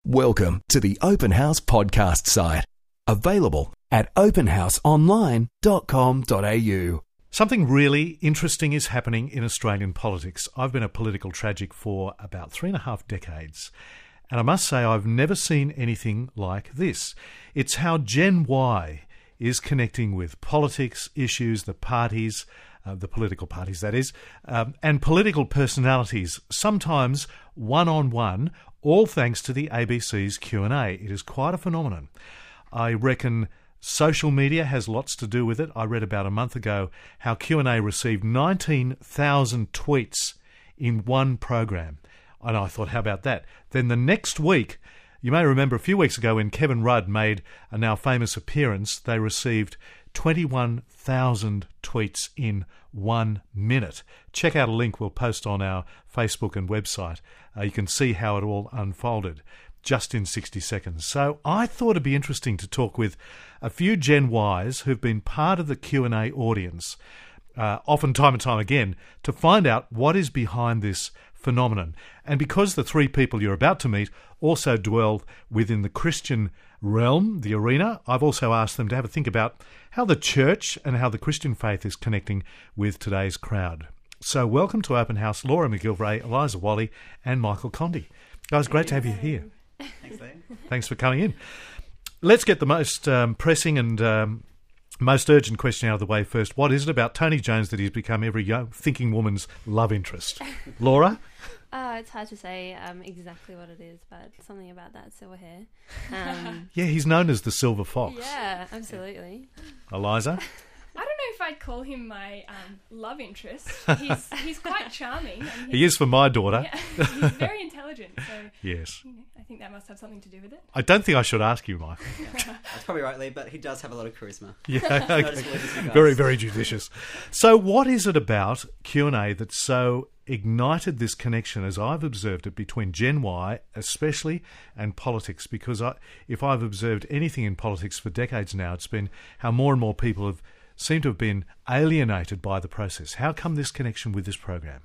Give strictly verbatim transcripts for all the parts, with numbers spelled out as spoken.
Welcome to the Open House podcast site. Available at open house online dot com dot a u. Something really interesting is happening in Australian politics. I've been a political tragic for about three and a half decades, and I must say I've never seen anything like this. It's how Gen Y is connecting with politics, issues, the parties, uh, the political parties that is, um, and political personalities, sometimes one-on-one, all thanks to the A B C's Q and A. It is quite a phenomenon. I reckon social media has lots to do with it. I read about a month ago how Q and A received nineteen thousand tweets in one program. And I thought, how about that? Then the next week, you may remember a few weeks ago when Kevin Rudd made a now famous appearance, they received twenty-one thousand tweets in one minute. Check out a link we'll post on our Facebook and website. Uh, you can see how it all unfolded just in sixty seconds. So I thought it'd be interesting to talk with a few Gen Ys who've been part of the Q and A audience, uh, often time and time again, to find out what is behind this phenomenon. And because the three people you're about to meet also dwell within the Christian realm, the arena, I've also asked them to have a think about how the church and how the Christian faith is connecting with today's crowd. So welcome to Open House, Laura McGilvray, Eliza Wally and Michael Condy. Guys, great to have you here. Thanks, Lee. Thanks for coming in. Let's get the most um, pressing and um, most urgent question out of the way first. What is it about Tony Jones that he's become every young thinking woman's love interest? Laura? Uh, it's hard to say um, exactly what it is, but something about that silver hair. Um, Yeah, he's known as the Silver Fox. yeah, absolutely. Eliza? I don't know if I'd call him my um, love interest. He's he's quite charming. And he's, He is for my daughter. Yeah, he's very intelligent, so Yes. you know, I think that must have something to do with it. I don't think I should ask you, Michael. That's probably right, Lee, but he does have a lot of charisma. Yeah, Noticeable in this regard. very, very judicious. So what is it about Q and A that so ignited this connection, as I've observed it, between Gen Y especially and politics? Because I, if I've observed anything in politics for decades now, it's been how more and more people have seem to have been alienated by the process. How come this connection with this program?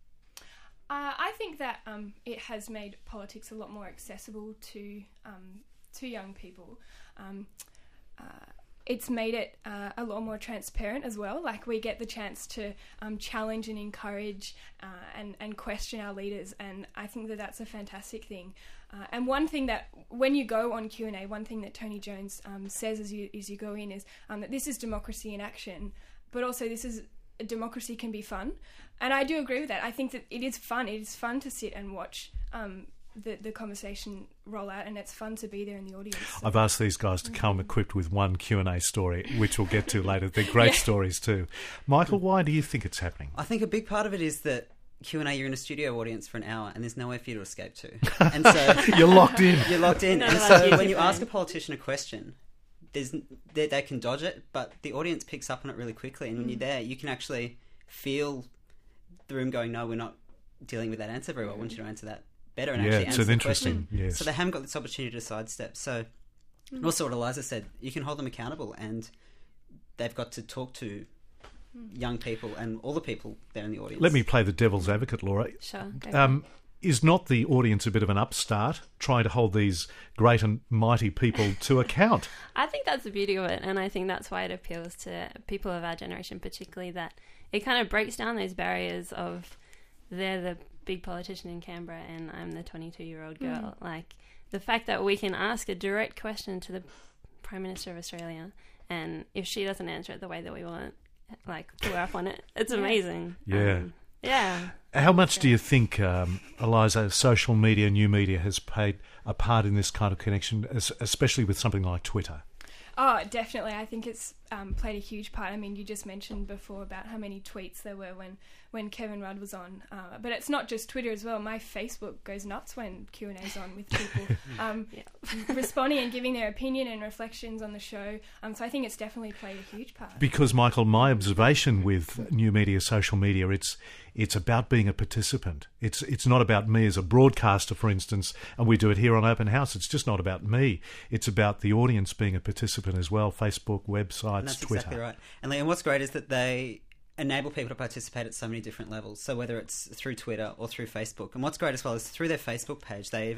Uh, I think that um, it has made politics a lot more accessible to um, to young people. Um, uh, it's made it uh, a lot more transparent as well. Like, we get the chance to um, challenge and encourage uh, and, and question our leaders, and I think that that's a fantastic thing. Uh, and one thing that, when you go on Q and A, one thing that Tony Jones um, says as you as you go in is um, that this is democracy in action, but also this is democracy can be fun. And I do agree with that. I think that it is fun. It is fun to sit and watch um, the, the conversation roll out, and it's fun to be there in the audience. So. I've asked these guys to come equipped with one Q and A story, which we'll get to later. They're great Yeah. stories too. Michael, why do you think it's happening? I think a big part of it is that Q and A, you're in a studio audience for an hour and there's nowhere for you to escape to. And so You're locked in. you're locked in. No, and no, so that's when you fine. ask a politician a question, there's they, they can dodge it, but the audience picks up on it really quickly. And when you're there, you can actually feel the room going, no, we're not dealing with that answer very well. I want you to answer that better and Yeah, actually it's answer an the interesting- question. yes. So they haven't got this opportunity to sidestep. So and also what Eliza said, you can hold them accountable, and they've got to talk to young people and all the people there in the audience. Let me play the devil's advocate, Laura. Sure. go for Um, is not the audience a bit of an upstart, trying to hold these great and mighty people to account? I think that's the beauty of it, and I think that's why it appeals to people of our generation particularly, that it kind of breaks down those barriers of they're the big politician in Canberra and I'm the twenty-two-year-old girl. Mm. Like, the fact that we can ask a direct question to the Prime Minister of Australia, and if she doesn't answer it the way that we want, like, pull her up on it, it's amazing. Yeah. Um, yeah. How much do you think, um, Eliza, social media, new media has played a part in this kind of connection, es- especially with something like Twitter? Oh, definitely. I think it's um, played a huge part. I mean, you just mentioned before about how many tweets there were when, when Kevin Rudd was on. Uh, but it's not just Twitter as well. My Facebook goes nuts when Q and A's on with people um, Yeah. responding and giving their opinion and reflections on the show. Um, so I think it's definitely played a huge part. Because, Michael, my observation with new media, social media, it's it's about being a participant. It's it's not about me as a broadcaster, for instance, and we do it here on Open House. It's just not about me. It's about the audience being a participant as well. Facebook, websites, And that's Twitter. exactly right. And Liam, what's great is that they enable people to participate at so many different levels. So whether it's through Twitter or through Facebook. And what's great as well is through their Facebook page, they even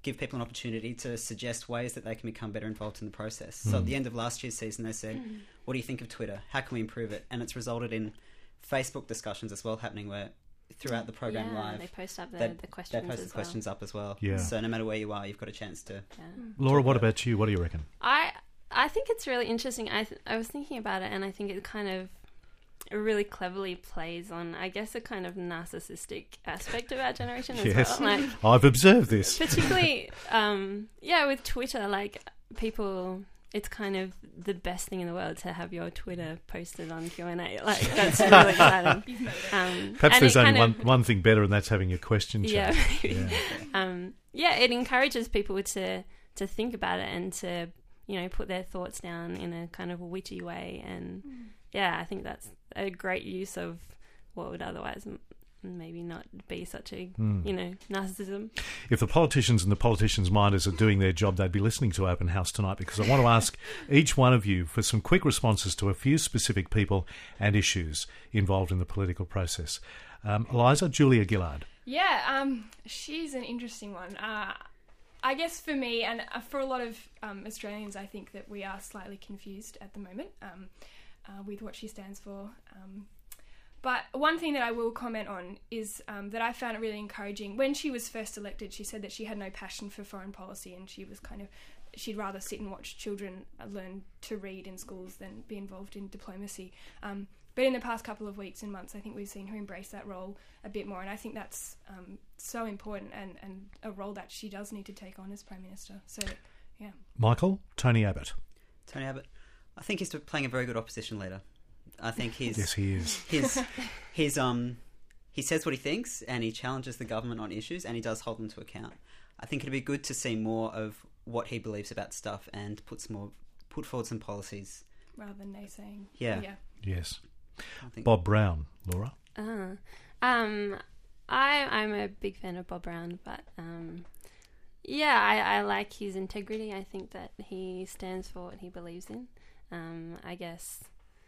give people an opportunity to suggest ways that they can become better involved in the process. So at the end of last year's season, they said, what do you think of Twitter? How can we improve it? And it's resulted in Facebook discussions as well happening where throughout the program yeah, live, they post up the, they, the questions they post the as questions well. up as well. Yeah. So no matter where you are, you've got a chance to... Yeah. Laura, what about you? What do you reckon? I I think it's really interesting. I th- I was thinking about it, and I think it kind of it really cleverly plays on, I guess, a kind of narcissistic aspect of our generation as Yes. well. Like, I've observed this. particularly, um, yeah, with Twitter, like people, it's kind of the best thing in the world to have your Twitter posted on Q and A. Like that's really exciting. You've made it. Um, Perhaps and there's it only kind one, of- one thing better, and that's having a question Yeah, chat. maybe. Yeah. um, yeah, it encourages people to to think about it and to, you know, put their thoughts down in a kind of witty way. And yeah, I think that's a great use of what would otherwise m- maybe not be such a, Mm. you know, narcissism. If the politicians and the politicians' minders are doing their job, they'd be listening to Open House tonight, because I want to ask each one of you for some quick responses to a few specific people and issues involved in the political process. Um, Eliza, Julia Gillard. Yeah, um, she's an interesting one. Uh, I guess for me and uh, for a lot of um, Australians, I think that we are slightly confused at the moment um, uh, with what she stands for. Um, but one thing that I will comment on is um, that I found it really encouraging. When she was first elected, she said that she had no passion for foreign policy, and she was kind of, she'd rather sit and watch children learn to read in schools than be involved in diplomacy. Um, But in the past couple of weeks and months, I think we've seen her embrace that role a bit more, and I think that's um, so important and, and a role that she does need to take on as Prime Minister. So, yeah. Michael, Tony Abbott. Tony Abbott, I think he's playing a very good opposition leader. I think he's... Yes, he is. His, his, um, he says what he thinks, and he challenges the government on issues, and he does hold them to account. I think it'd be good to see more of what he believes about stuff and put some more, put forward some policies. Rather than naysaying. Yeah. Yeah. Yes. I think Bob Brown, Laura. Uh, um, I, I'm a big fan of Bob Brown, but um, yeah, I, I like his integrity. I think that he stands for what he believes in. Um, I guess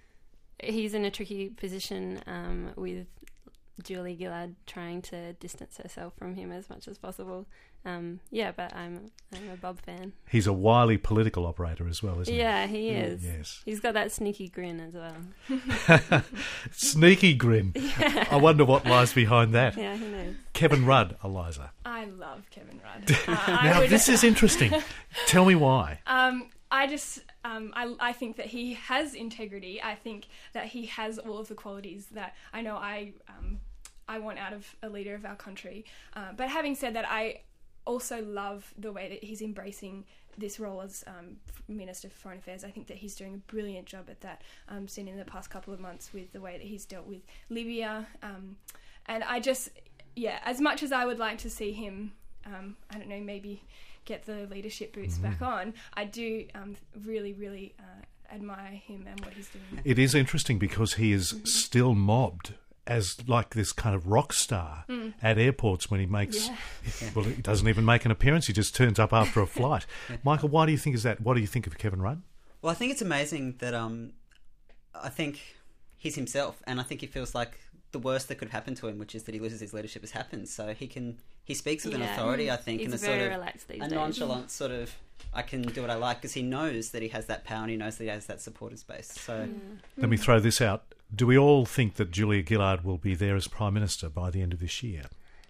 he's in a tricky position um, with Julie Gillard trying to distance herself from him as much as possible. Um, yeah, but I'm I'm a Bob fan. He's a wily political operator as well, isn't Yeah, he he? is. Yes. He's got that sneaky grin as well. Sneaky grin. I wonder what lies behind that. Yeah, he knows. Kevin Rudd, Eliza. I love Kevin Rudd. Uh, I Now, would- this is interesting. Tell me why. Um, I just, um, I, I think that he has integrity. I think that he has all of the qualities that I know I, um, I want out of a leader of our country. Uh, but having said that, I also love the way that he's embracing this role as um, Minister for Foreign Affairs. I think that he's doing a brilliant job at that, um, seen in the past couple of months with the way that he's dealt with Libya. Um, and I just, yeah, as much as I would like to see him, um, I don't know, maybe get the leadership boots back on, I do um, really, really uh, admire him and what he's doing. It is interesting because he is still mobbed as like this kind of rock star Mm. at airports when he makes... Yeah. Well, he doesn't even make an appearance. He just turns up after a flight. Michael, why do you think is that? What do you think of Kevin Rudd? Well, I think it's amazing that um, I think he's himself, and I think he feels like the worst that could happen to him, which is that he loses his leadership, has happened. So he can he speaks with an Yeah. authority, I think, He's and a very sort of relaxed these a days. nonchalant sort of I can do what I like, because he knows that he has that power and he knows that he has that supporters base. So Let me throw this out. Do we all think that Julia Gillard will be there as Prime Minister by the end of this year?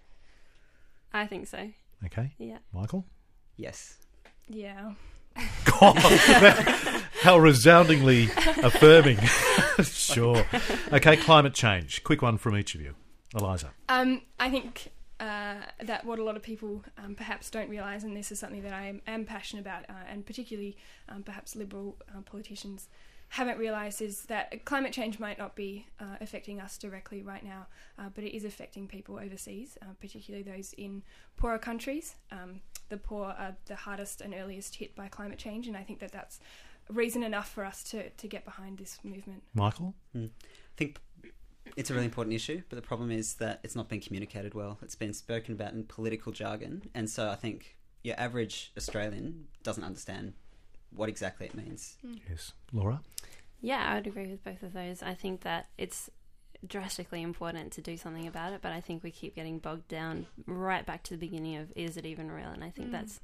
I think so. Okay. Yeah. Michael? yes, Yeah. God, how resoundingly affirming. Sure. Okay, climate change. Quick one from each of you. Eliza. Um, I think uh, that what a lot of people um, perhaps don't realise, and this is something that I am, am passionate about, uh, and particularly um, perhaps Liberal uh, politicians haven't realised, is that climate change might not be uh, affecting us directly right now, uh, but it is affecting people overseas, uh, particularly those in poorer countries. Um, the poor are the hardest and earliest hit by climate change, and I think that that's reason enough for us to, to get behind this movement. Michael? I think it's a really important issue, but the problem is that it's not been communicated well. It's been spoken about in political jargon, and so I think your average Australian doesn't understand what exactly it means. Yes. Laura? Yeah, I would agree with both of those. I think that it's drastically important to do something about it, but I think we keep getting bogged down right back to the beginning of, is it even real? And I think mm. that's,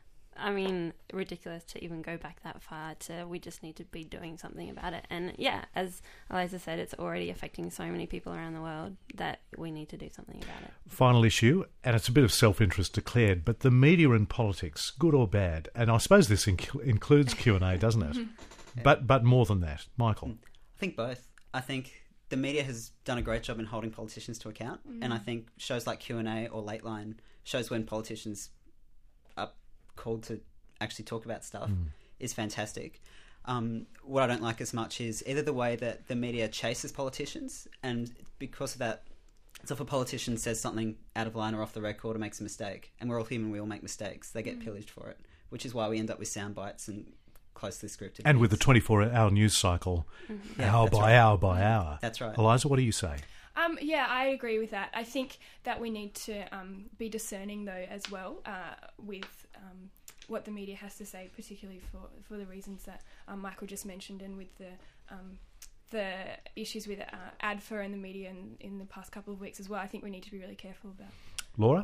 I mean, ridiculous to even go back that far to, we just need to be doing something about it. And yeah, as Eliza said, it's already affecting so many people around the world that we need to do something about it. Final issue, and it's a bit of self-interest declared, but the media and politics, good or bad, and I suppose this inc- includes Q and A, doesn't it? Yeah. But but more than that. Michael? I think both. I think the media has done a great job in holding politicians to account, mm. and I think shows like Q and A or Lateline shows when politicians are called to actually talk about stuff mm. is fantastic. Um, what I don't like as much is either the way that the media chases politicians, and because of that, so if a politician says something out of line or off the record or makes a mistake, and we're all human, we all make mistakes, they get mm. pillaged for it, which is why we end up with sound bites and closely scripted. And with the twenty-four hour news cycle, mm-hmm. yeah, hour by right. hour by hour. That's right. Eliza, what do you say? Um, yeah, I agree with that. I think that we need to um, be discerning, though, as well, uh, with um, what the media has to say, particularly for, for the reasons that um, Michael just mentioned, and with the um, the issues with uh, A D F A and the media in, in the past couple of weeks as well. I think we need to be really careful about. Laura?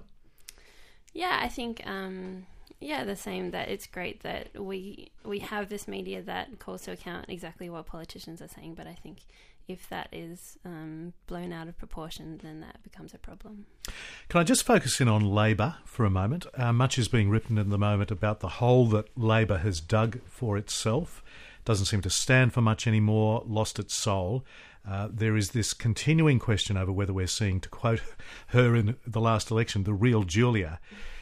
Yeah, I think... Um Yeah, the same, that it's great that we we have this media that calls to account exactly what politicians are saying, but I think if that is um, blown out of proportion, then that becomes a problem. Can I just focus in on Labor for a moment? Uh, much is being written at the moment about the hole that Labor has dug for itself. Doesn't seem to stand for much anymore, lost its soul. Uh, there is this continuing question over whether we're seeing, to quote her in the last election, the real Julia.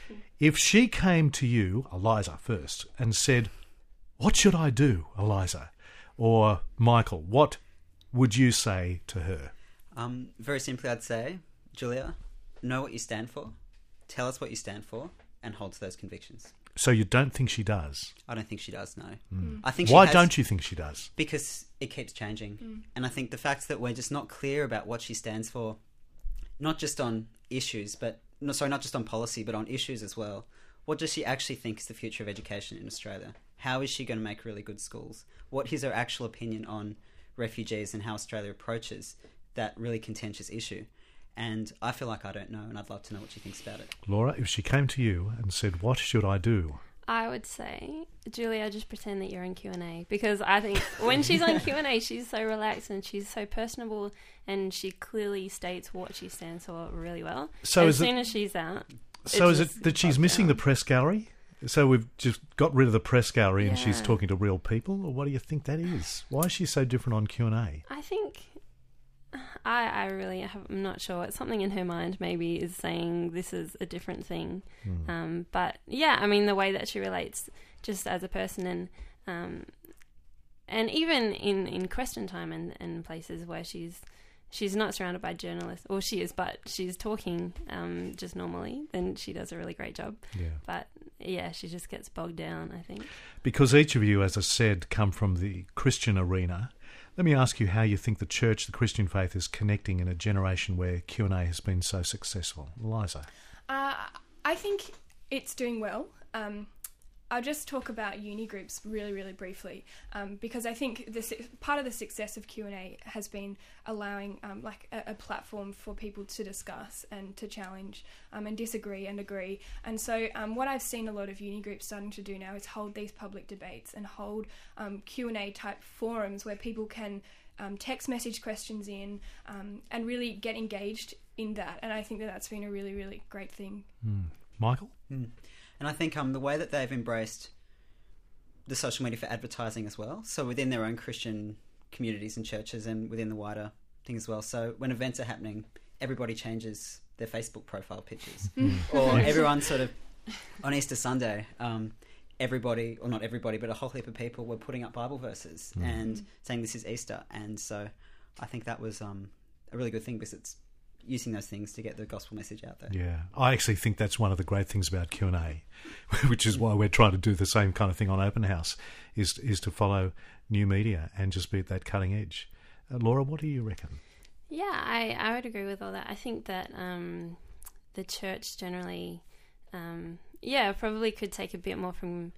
If she came to you, Eliza first, and said, "What should I do, Eliza?" Or Michael, what would you say to her? Um, very simply, I'd say, Julia, know what you stand for, tell us what you stand for, and hold to those convictions. So you don't think she does? I don't think she does, no. Mm. I think she Why has, don't you think she does? Because it keeps changing. Mm. And I think the fact that we're just not clear about what she stands for, not just on issues, but no, sorry, not just on policy, but on issues as well. What does she actually think is the future of education in Australia? How is she going to make really good schools? What is her actual opinion on refugees and how Australia approaches that really contentious issue? And I feel like I don't know, and I'd love to know what she thinks about it. Laura, if she came to you and said, "What should I do?" I would say, Julia, just pretend that you're in Q and A, because I think when she's on Q and A, she's so relaxed and she's so personable, and she clearly states what she stands for really well. So as soon it, as she's out... So is it that she's missing down. the press gallery? So we've just got rid of the press gallery and yeah. she's talking to real people? Or what do you think that is? Why is she so different on Q and A? I think... I, I really have, I'm not sure. It's something in her mind maybe is saying this is a different thing. Mm. Um, but yeah, I mean, the way that she relates just as a person, and um, and even in, in question time and, and places where she's she's not surrounded by journalists, or she is, but she's talking um, just normally, then she does a really great job. Yeah. But yeah, she just gets bogged down, I think. Because each of you, as I said, come from the Christian arena. Let me ask you how you think the church, the Christian faith, is connecting in a generation where Q and A has been so successful. Eliza? Uh, I think it's doing well. Um, I'll just talk about uni groups really, really briefly, um, because I think the, part of the success of Q and A has been allowing um, like a, a platform for people to discuss and to challenge um, and disagree and agree. And so um, what I've seen a lot of uni groups starting to do now is hold these public debates and hold um, Q and A type forums where people can um, text message questions in um, and really get engaged in that. And I think that that's been a really, really great thing. Mm. Michael? Mm. And I think um, the way that they've embraced the social media for advertising as well, so within their own Christian communities and churches and within the wider thing as well. So when events are happening, everybody changes their Facebook profile pictures. Or everyone sort of, on Easter Sunday, um, everybody, or not everybody, but a whole heap of people were putting up Bible verses mm. and saying this is Easter. And so I think that was um, a really good thing, because it's using those things to get the gospel message out there. Yeah, I actually think that's one of the great things about Q and A, which is why we're trying to do the same kind of thing on Open House, is is to follow new media and just be at that cutting edge. Uh, Laura, what do you reckon? Yeah, I, I would agree with all that. I think that um, the church generally, um, yeah, probably could take a bit more from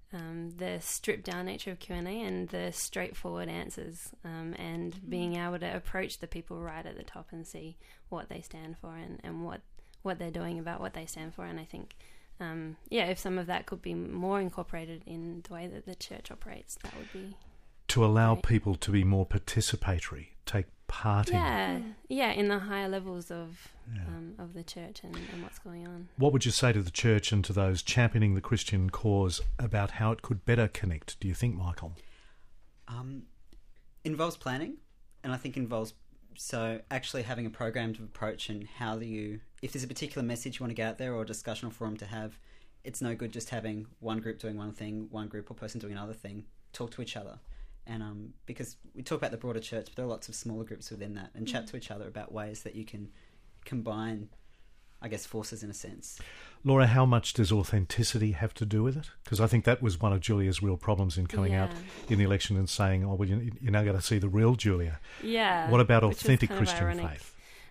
um, the stripped down nature of Q and A and the straightforward answers, um, and mm. being able to approach the people right at the top and see what they stand for and, and what, what they're doing about what they stand for. And I think, um, yeah, if some of that could be more incorporated in the way that the church operates, that would be... To allow great. people to be more participatory, take part yeah, in. Yeah, in the higher levels of Yeah. um, of the church and, and what's going on. What would you say to the church and to those championing the Christian cause about how it could better connect, do you think, Michael? Um, involves planning, and I think involves so actually having a programmed approach and how do you, if there's a particular message you want to get out there or a discussional forum to have, it's no good just having one group doing one thing, one group or person doing another thing. Talk to each other. And um, because we talk about the broader church, but there are lots of smaller groups within that, and mm. chat to each other about ways that you can combine, I guess, forces in a sense. Laura, how much does authenticity have to do with it? Because I think that was one of Julia's real problems in coming yeah. out in the election and saying, oh, well, you, you're now going to see the real Julia. Yeah. What about which authentic was kind of Christian ironic. faith?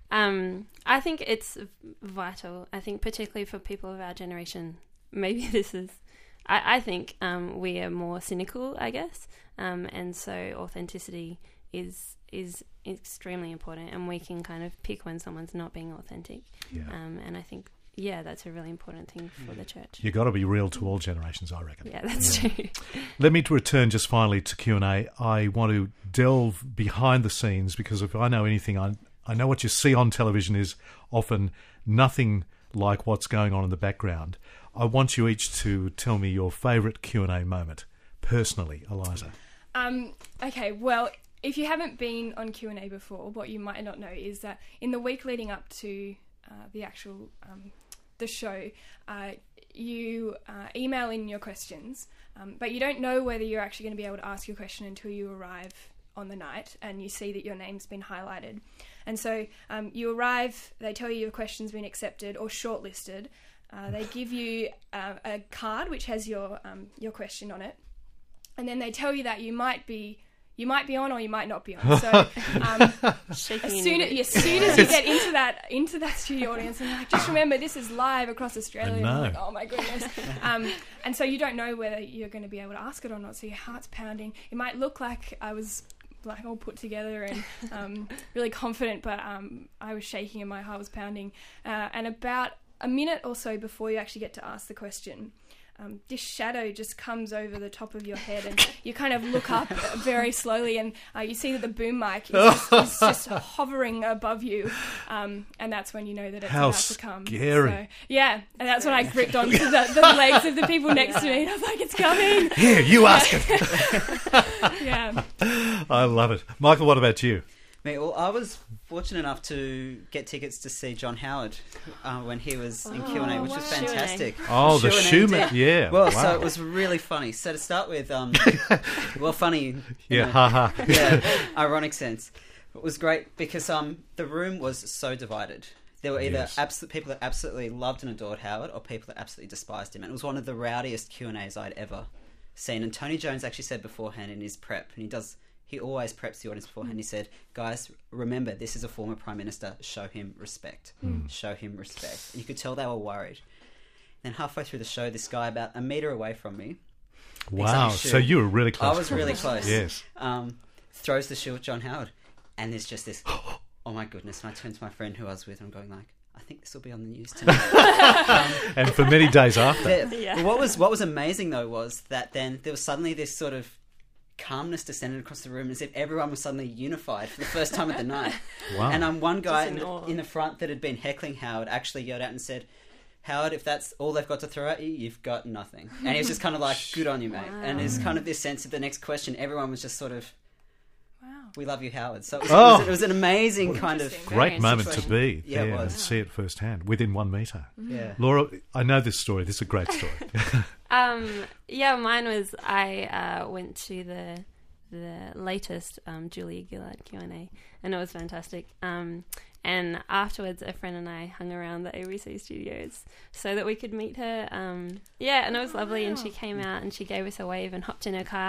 Um, I think it's vital. I think particularly for people of our generation, maybe this is... I, I think um, we are more cynical, I guess, um, and so authenticity is is extremely important, and we can kind of pick when someone's not being authentic. Yeah. Um, and I think, yeah, that's a really important thing for the church. You've got to be real to all generations, I reckon. Yeah, that's yeah. true. Let me return just finally to Q and A. I want to delve behind the scenes, because if I know anything, I, I know what you see on television is often nothing like what's going on in the background. I want you each to tell me your favourite Q and A moment, personally, Eliza. Um, okay, well, if you haven't been on Q and A before, what you might not know is that in the week leading up to uh, the actual um, the show, uh, you uh, email in your questions, um, but you don't know whether you're actually going to be able to ask your question until you arrive on the night and you see that your name's been highlighted. And so um, you arrive, they tell you your question's been accepted or shortlisted. Uh, they give you uh, a card which has your um, your question on it, and then they tell you that you might be you might be on or you might not be on. So um, as soon as, as soon as you get into that into that studio audience, and you're like, just remember this is live across Australia. I know. Like, oh my goodness! Um, and so you don't know whether you're going to be able to ask it or not. So your heart's pounding. It might look like I was like all put together and um, really confident, but um, I was shaking and my heart was pounding. Uh, and about a minute or so before you actually get to ask the question, um, this shadow just comes over the top of your head and you kind of look up very slowly and uh, you see that the boom mic is just, is just hovering above you, um, and that's when you know that it's How about to come. Scary. So, yeah, and that's when I gripped onto the, the legs of the people next to me and I was like, it's coming. Here, you ask it. Yeah. I love it. Michael, what about you? Me, well, I was fortunate enough to get tickets to see John Howard uh, when he was in Oh, Q and A, which wow. was fantastic. Oh, the Shoe and Schumann, indeed. yeah. Well, wow. so it was really funny. So to start with, um, well, funny. in Yeah, a- haha. yeah, ironic sense. It was great because um, the room was so divided. There were either Yes. absolute people that absolutely loved and adored Howard, or people that absolutely despised him. And it was one of the rowdiest Q and A's I'd ever seen. And Tony Jones actually said beforehand in his prep, and he does. He always preps the audience beforehand. He said, guys, remember, this is a former Prime Minister. Show him respect. Mm. Show him respect. And you could tell they were worried. Then halfway through the show, this guy about a metre away from me... Wow, shoe. so you were really close. I was really close. Yes. Um, throws the shoe at John Howard. And there's just this, oh my goodness. And I turn to my friend who I was with and I'm going like, I think this will be on the news tonight. um, And for many days after. the- Yeah. What was what was amazing though was that then there was suddenly this sort of calmness descended across the room as if everyone was suddenly unified for the first time of the night. Wow. And um, one guy Just in in the, awe. in the front that had been heckling Howard actually yelled out and said, Howard, if that's all they've got to throw at you, you've got nothing. And he was just kind of like, good on you, mate. Wow. And it's kind of this sense of the next question, everyone was just sort of, Wow. we love you, Howard. So it was, Oh. it was, it was an amazing kind of... Interesting. Great Very moment to situation. be Yeah, it there and was. see it firsthand, within one metre. Yeah. Laura, I know this story. This is a great story. Um, yeah, mine was I uh, went to the the latest um, Julia Gillard Q and A, and it was fantastic. Um, and afterwards, a friend and I hung around the A B C studios so that we could meet her. Um, yeah, and it was lovely. And she came out and she gave us a wave and hopped in her car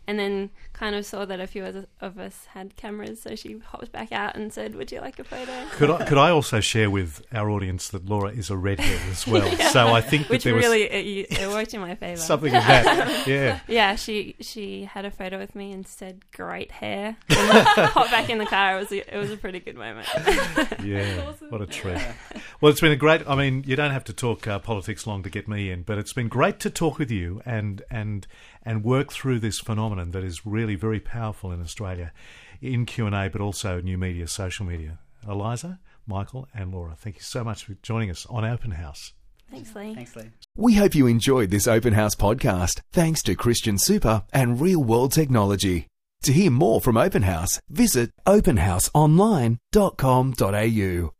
and then kind of saw that a few of of us had cameras, so she hopped back out and said, "Would you like a photo?" Could I, could I also share with our audience that Laura is a redhead as well? Yeah. So I think that Which there really was it, it worked in my favour. something of that. Yeah. Yeah, she she had a photo with me and said, "Great hair." And then hopped back in the car. It was a, it was a pretty good moment. Yeah, Awesome. what a treat. Well, it's been a great, I mean, you don't have to talk uh, politics long to get me in, but it's been great to talk with you and and and work through this phenomenon that is really very powerful in Australia, in Q and A, but also new media, social media. Eliza, Michael and Laura, thank you so much for joining us on Open House. Thanks, Lee. Thanks, Lee. We hope you enjoyed this Open House podcast, thanks to Christian Super and Real World Technology. To hear more from Open House, visit open house online dot com dot a u.